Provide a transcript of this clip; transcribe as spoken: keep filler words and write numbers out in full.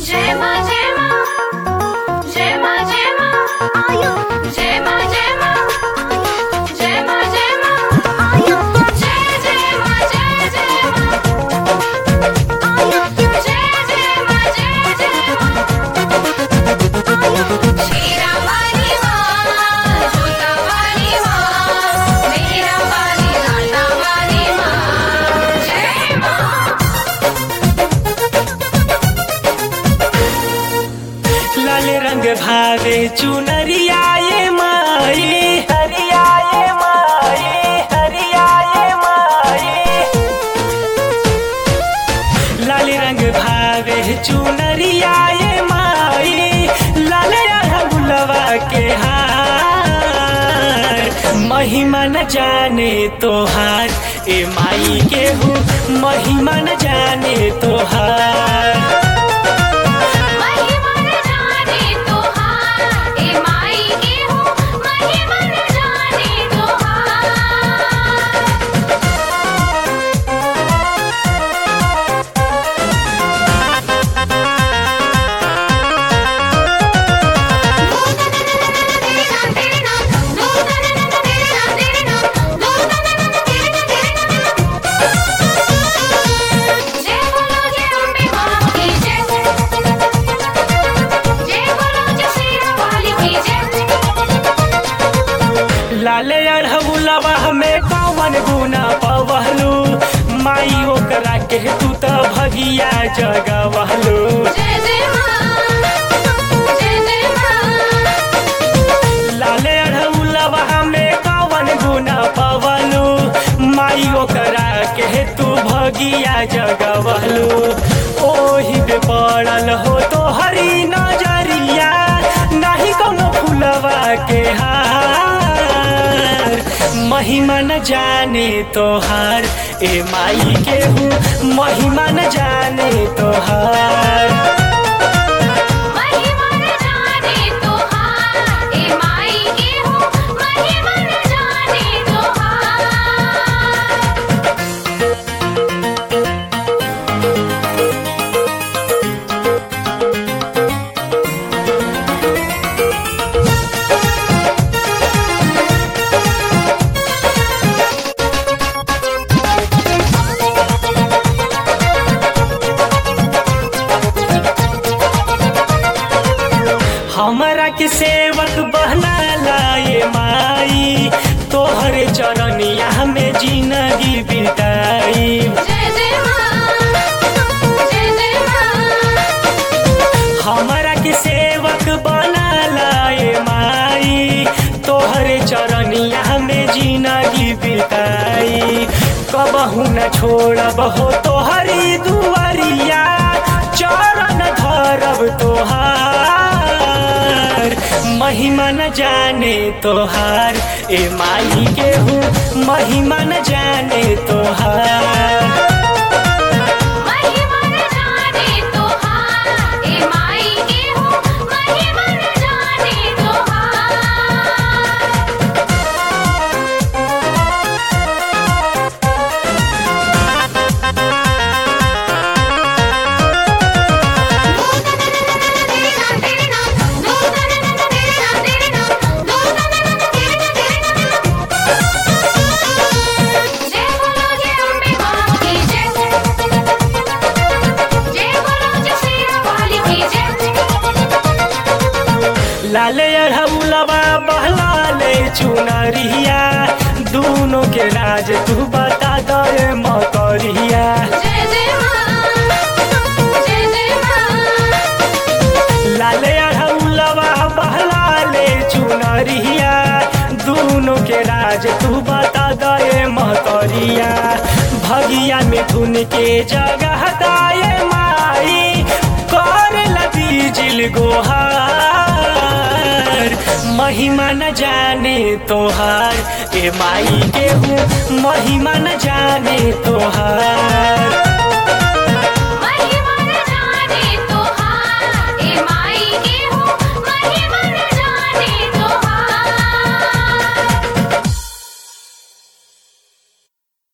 जय मां जय मां जय मां जय मां आयो जय मां जय मां जय मां जय मां आयो जय जय मां जय जय मां आयो जय जय मां जय जय मां आयो शेरा वाली मां जोता वाली मां मेरा वाली लाटा वाली मां जय मां। लाल रंग भावे चुनरिया ये माई हरिया ये माई हरिया ये माई लाल रंग भावे चुनरिया ये माई लाल गुलवा के हार महिमा न जाने तोहार ए माई के हूँ महिमा न जाने तोहार महिमा न जाने तोहार ए माई के हो महिमा न जाने तोहार। जय बोलो जय अम्बे मां की जय जय बोलो जय शेरा वाली की जय। लाले अढ़उलवा में कौन गुना पवहलू माई ओकरा के तू त भगिया जगवहलू जय जय मां जय जय मां लाले अढ़उलवा में कौन गुना पवलू माई ओकरा के तू भगिया जगवहलू ओही पे पड़ल हो तो हरी नजरिया नहीं कोनो फुलवा के हार महिमा न जाने तोहार ए माई के हूँ महिमा न जाने तोहार महिमा न जाने तोहार ए माई के हो महिमा न जाने तोहार। हमरा के सेवक बहना लाए माई तोहरे चरनिया में जिंदगी बिताई जय जय मां जय जय मां हमरा के सेवक बना लाए माई तोहरे चरनिया में जिंदगी बिताई कबहू न छोड़ब हो तोहरी दुआरिया चरण धरब तोहार महिमा न जाने तोहार ए माई के हूँ महिमा न जाने तोहार महिमा न जाने तोहार ए माई के हो महिमा न जाने तोहार। जय बोलो जय अम्बे मां की जय जय बोलो जय शेरा वाली की जय। लाले अढ़उलवा बहलाले चुनरिया दूनों के राज तू बता दे मकरिया जय जय मां जय जय मां लाले अढ़उलवा बहलाले चुनरिया दूनों के राज तू बता दे मकरिया भगिया में धुन के जगह दाए माई कर लदी जिल गोहार महिमा न जाने तोहार ए माई के हूँ महिमा न जाने